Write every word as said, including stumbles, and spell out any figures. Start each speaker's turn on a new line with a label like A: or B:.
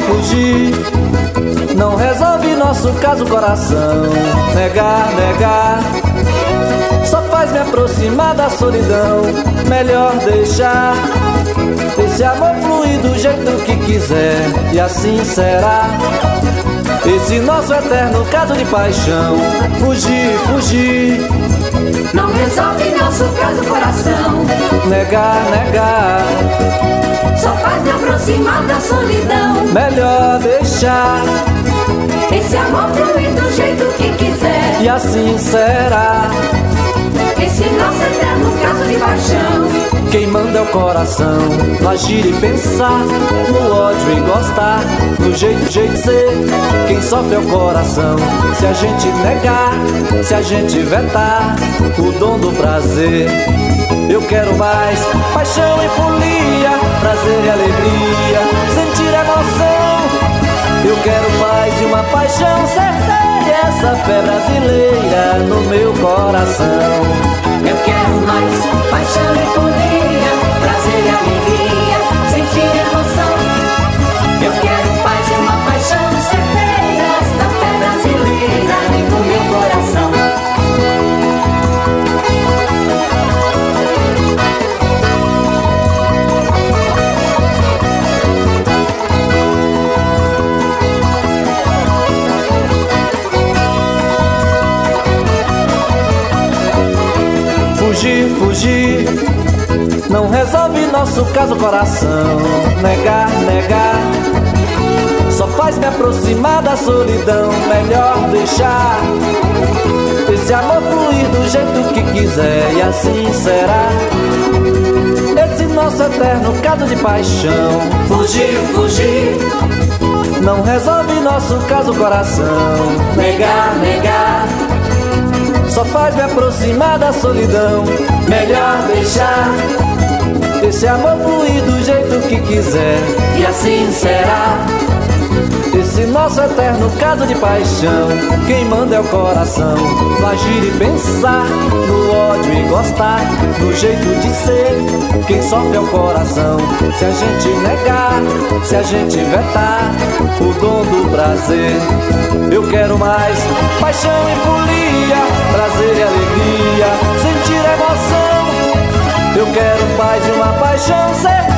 A: fugir não resolve nosso caso, coração. Negar, negar só faz me aproximar da solidão. Melhor deixar esse amor fluir do jeito que quiser, e assim será esse nosso eterno caso de paixão. Fugir, fugir
B: não resolve nosso caso, coração.
A: Negar, negar
B: só faz me aproximar da solidão.
A: Melhor deixar
B: esse amor fluir do jeito que quiser,
A: e assim será
B: esse nosso eterno caso de paixão.
A: Quem manda é o coração, no agir e pensar, no ódio e gostar, no jeito, jeito de ser. Quem sofre é o coração, se a gente negar, se a gente vetar o dom do prazer. Eu quero mais paixão e folia, prazer e alegria, sentir emoção. Eu quero paz e uma paixão certeira, essa fé brasileira no meu coração.
B: Eu quero mais paixão e folia, prazer e alegria, sentir emoção. Eu quero paz e uma paixão certeira, essa fé brasileira no meu coração.
A: Fugir, fugir não resolve nosso caso, coração. Negar, negar só faz me aproximar da solidão. Melhor deixar esse amor fluir do jeito que quiser, e assim será esse nosso eterno caso de paixão.
B: Fugir, fugir
A: não resolve nosso caso, coração.
B: Negar, negar
A: só faz me aproximar da solidão.
B: Melhor deixar
A: esse amor fluir do jeito que quiser,
B: e assim será
A: esse nosso eterno caso de paixão. Quem manda é o coração, no agir e pensar, no ódio e gostar, no jeito de ser. Quem sofre é o coração, se a gente negar, se a gente vetar o dom do prazer. Eu quero mais paixão e folia, prazer e alegria, sentir emoção. Eu quero paz e uma paixão certa,